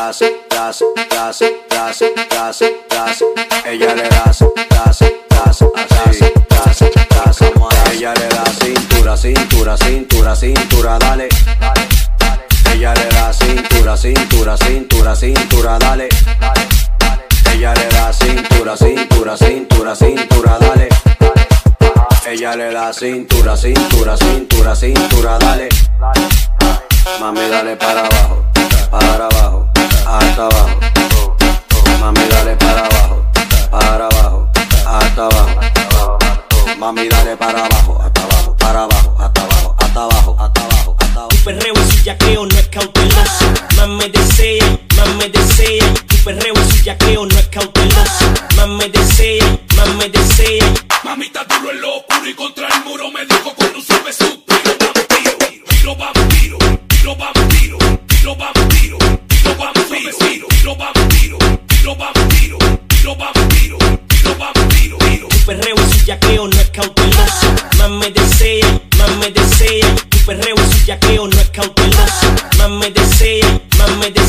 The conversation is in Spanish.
das, das, das, das, das, das. Ella le das, das, das, das, das, das. Ella le da cintura, cintura, cintura, cintura, dale. Ella le da cintura, cintura, cintura, cintura, dale. Ella le da cintura, cintura, cintura, cintura, dale. Ella le da cintura, cintura, cintura, cintura, dale. Mami, dale para abajo, hasta abajo. Mami, dale para abajo, hasta abajo. Mami, dale para abajo, hasta abajo, para abajo, hasta abajo, hasta abajo, hasta abajo, hasta abajo. Tu perreo y su yaqueo no es cauteloso. Más me desea, más me desea. Tu perreo y su yaqueo no es cauteloso. Más me desea, más me desea. Mamita duro en lo oscuro y contra el muro me dijo cuando sube suspiro. Vampiro, tiro vampiro, tiro vampiro, tiro vampiro, tiro vampiro, tiro vampiro, tiro vampiro, tiro vampiro, tiro vampiro. Tu perreo y su yaqueo no es cauteloso. Más me desea, más me desea. Tu perreo y su yaqueo no es cauteloso. Más me desea, más me desea.